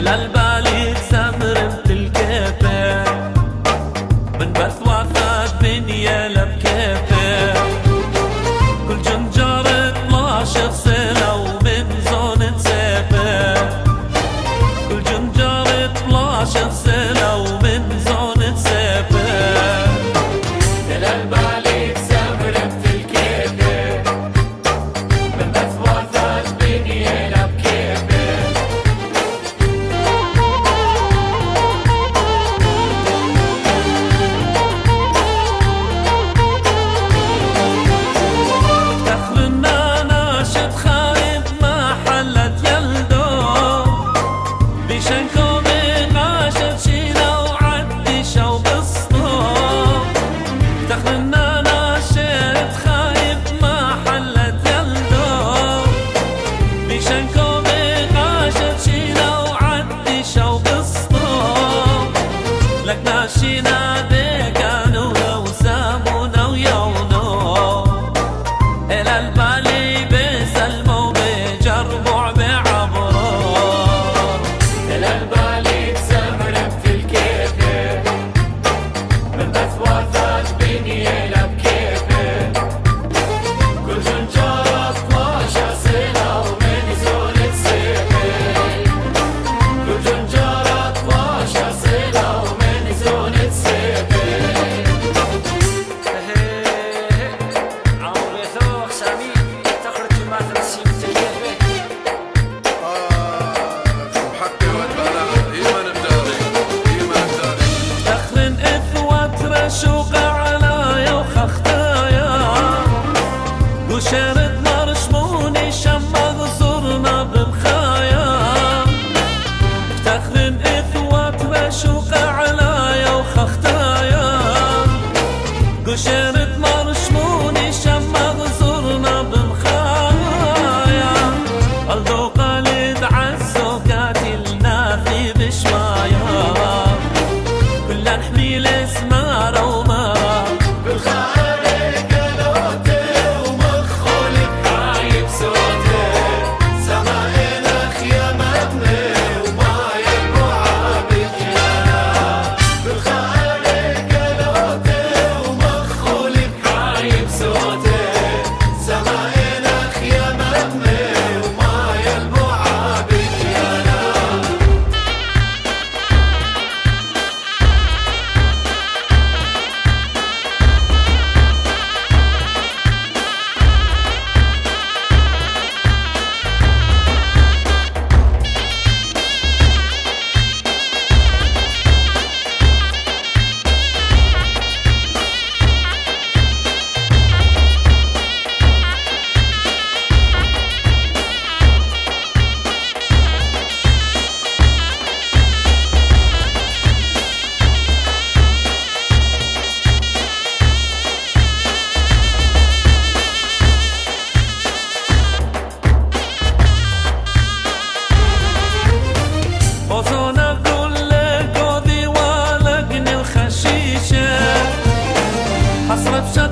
البالي سمرمت الكيفة من بث وفات بنية لبكيفة كل جنجار 12 سنة ومن زونة سيفة كل جنجار 12 سنة ومن زونة سيفة البالي سمرمت الكيفة من بث وفات بنية لبكيفة ماشينا بكانونا وسامونا ويونو إلى البالي بسلموا بجربوا بعبروا إلى البالي سمرمت الكيفة من بث وفات بنية لبكيفة كل جنجار 12 سنة ومن زونة سيفة كل جنجار 12 سنة ومن زونة سيفة عمري ثوخ سمين تخرج مثل سيمتين حتى والبلاء إيمان بداري إيمان بداري دخل إثوات رشوق على يوخ اختايا وشرد مرشموني شمغ صرنا بمخايا دخل إثوات رشوق على يوخ اختايا وشرد مرشموني شمغ صرنا بمخايا الدو قلد عالسوكات النافي بشمايا كل نحمي الاسمار ومارا بالخارج قلوته ومخولك عايب صوته سمائنا خيامتنا وما يبوع بكيانا بالخارج قلوته ومخولك عايب صوته سمائنا خيامتنا وما يبوع بكيانا وصونا كل قاضي ولقني الخشيشة حصرت